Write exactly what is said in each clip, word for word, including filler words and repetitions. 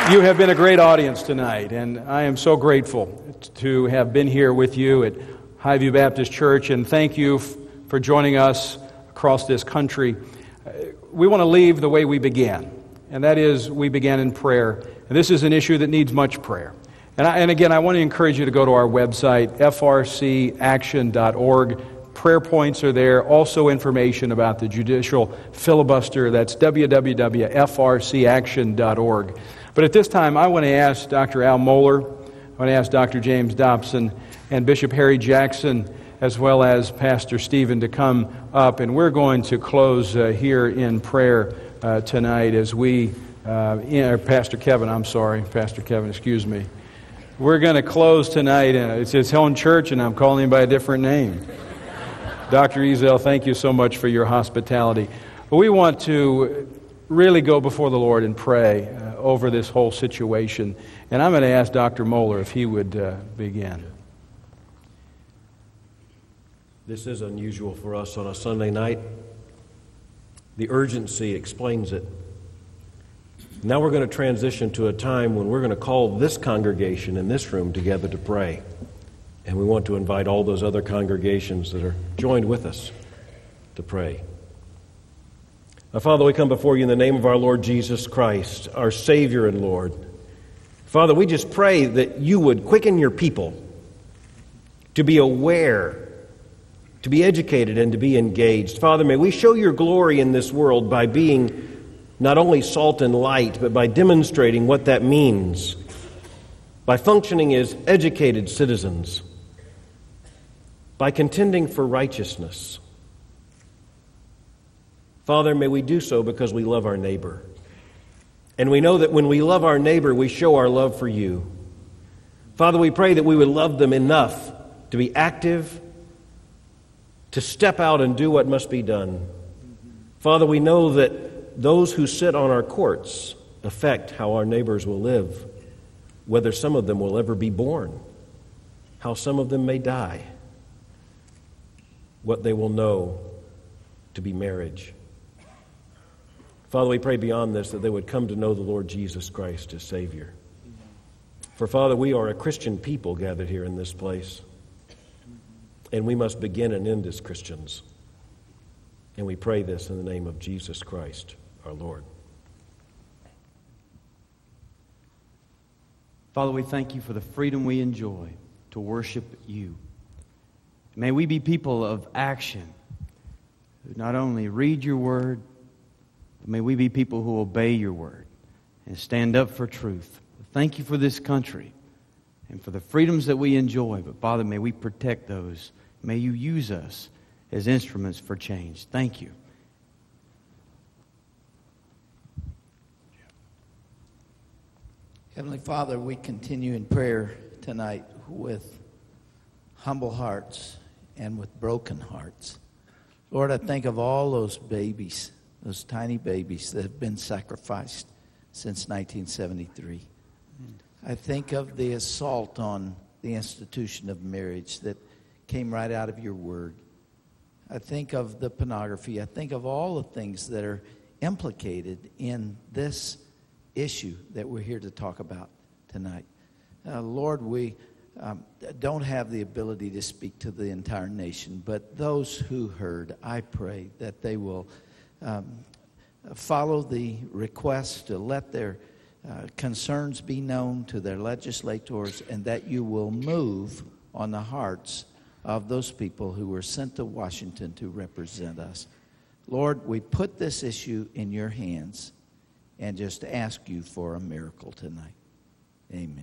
You have been a great audience tonight, and I am so grateful to have been here with you at Highview Baptist Church, and thank you f- for joining us across this country. Uh, we want to leave the way we began, and that is we began in prayer, and this is an issue that needs much prayer. And, I, and again, I want to encourage you to go to our website, f r c action dot org. Prayer points are there. Also information about the judicial filibuster. That's w w w dot f r c action dot org. But at this time, I want to ask Doctor Al Mohler, I want to ask Doctor James Dobson, and Bishop Harry Jackson, as well as Pastor Stephen, to come up. And we're going to close uh, here in prayer uh, tonight as we, uh, in, Pastor Kevin, I'm sorry, Pastor Kevin, excuse me. We're going to close tonight. Uh, it's his own church, and I'm calling him by a different name. Doctor Ezel, thank you so much for your hospitality. We want to really go before the Lord and pray uh, over this whole situation. And I'm going to ask Doctor Mohler if he would uh, begin. This is unusual for us on a Sunday night. The urgency explains it. Now we're going to transition to a time when we're going to call this congregation in this room together to pray. And we want to invite all those other congregations that are joined with us to pray. Now, Father, we come before you in the name of our Lord Jesus Christ, our Savior and Lord. Father, we just pray that you would quicken your people to be aware, to be educated, and to be engaged. Father, may we show your glory in this world by being not only salt and light, but by demonstrating what that means, by functioning as educated citizens, by contending for righteousness. Father, may we do so because we love our neighbor. And we know that when we love our neighbor, we show our love for you. Father, we pray that we would love them enough to be active, to step out and do what must be done. Father, we know that those who sit on our courts affect how our neighbors will live, whether some of them will ever be born, how some of them may die, what they will know to be marriage. Father, we pray beyond this that they would come to know the Lord Jesus Christ as Savior. For, Father, we are a Christian people gathered here in this place, and we must begin and end as Christians. And we pray this in the name of Jesus Christ, our Lord. Father, we thank you for the freedom we enjoy to worship you. May we be people of action who not only read your word, but may we be people who obey your word and stand up for truth. Thank you for this country and for the freedoms that we enjoy. But Father, may we protect those. May you use us as instruments for change. Thank you. Heavenly Father, we continue in prayer tonight with humble hearts and with broken hearts. Lord, I think of all those babies, those tiny babies that have been sacrificed since nineteen seventy-three. I think of the assault on the institution of marriage that came right out of your word. I think of the pornography. I think of all the things that are implicated in this issue that we're here to talk about tonight. Uh, Lord, we um, don't have the ability to speak to the entire nation, but those who heard, I pray that they will um, follow the request to let their uh, concerns be known to their legislators, and that you will move on the hearts of those people who were sent to Washington to represent us. Lord, we put this issue in your hands and just ask you for a miracle tonight. Amen.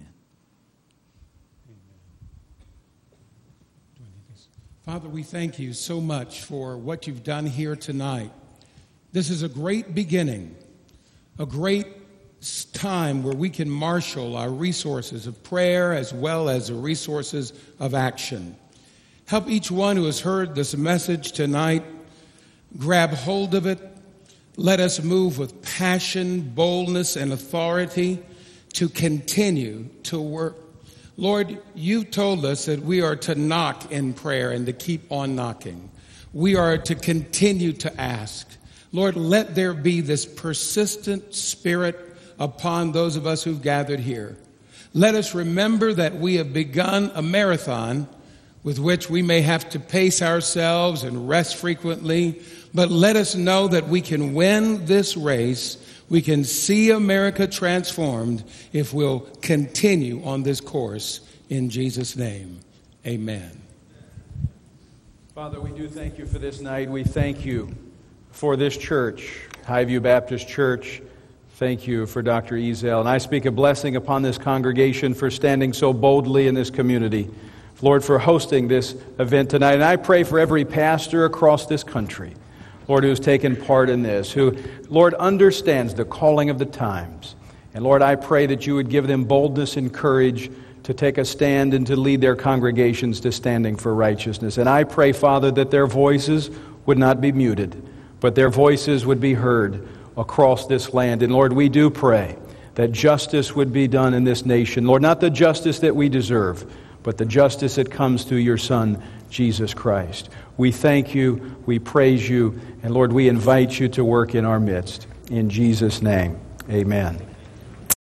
Father, we thank you so much for what you've done here tonight. This is a great beginning, a great time where we can marshal our resources of prayer as well as the resources of action. Help each one who has heard this message tonight grab hold of it. Let us move with passion, boldness, and authority to continue to work. Lord, you told us that we are to knock in prayer and to keep on knocking. We are to continue to ask. Lord, let there be this persistent spirit upon those of us who've gathered here. Let us remember that we have begun a marathon with which we may have to pace ourselves and rest frequently, but let us know that we can win this race. We can see America transformed if we'll continue on this course. In Jesus' name, amen. Father, we do thank you for this night. We thank you for this church, Highview Baptist Church. Thank you for Doctor Ezell. And I speak a blessing upon this congregation for standing so boldly in this community. Lord, for hosting this event tonight. And I pray for every pastor across this country, Lord, who's taken part in this, who, Lord, understands the calling of the times. And Lord, I pray that you would give them boldness and courage to take a stand and to lead their congregations to standing for righteousness. And I pray, Father, that their voices would not be muted, but their voices would be heard across this land. And Lord, we do pray that justice would be done in this nation. Lord, not the justice that we deserve, but the justice that comes through your Son, Jesus Christ. We thank you, we praise you, and Lord, we invite you to work in our midst. In Jesus' name, amen.